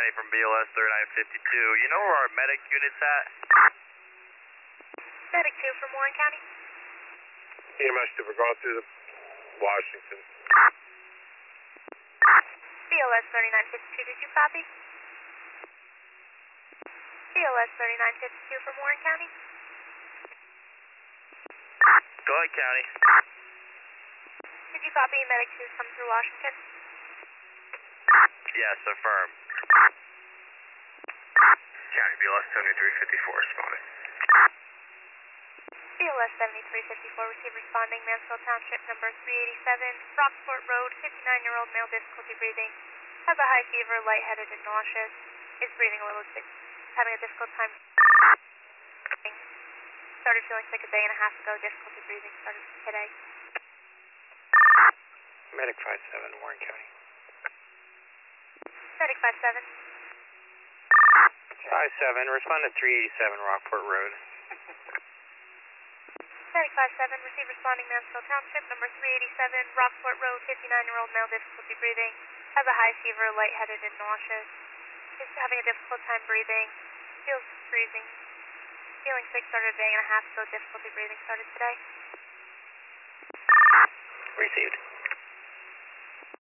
County from BLS 3952. You know where our medic unit's at? Medic 2 from Warren County. EMS 2, we're going through the Washington. BLS 3952, did you copy? BLS 3952 from Warren County. Go ahead, County. Did you copy Medic 2's come through Washington? Yes, affirm. County, BLS 7354, responding. BLS 7354, receive responding, Mansfield Township, number 387, Rockport Road, 59-year-old male, difficulty breathing, has a high fever, lightheaded and nauseous, is breathing a little sick, having a difficult time. Started feeling sick a day and a half ago, difficulty breathing, started today. Medic 57, Warren County. Medic 57. 57, respond to 387 Rockport Road. Medic 57, receive responding, Mansfield Township, number 387, Rockport Road, 59-year-old male, difficulty breathing, has a high fever, lightheaded and nauseous, is having a difficult time breathing, feels freezing, feeling sick, started a day and a half ago, difficulty breathing, started today. Received.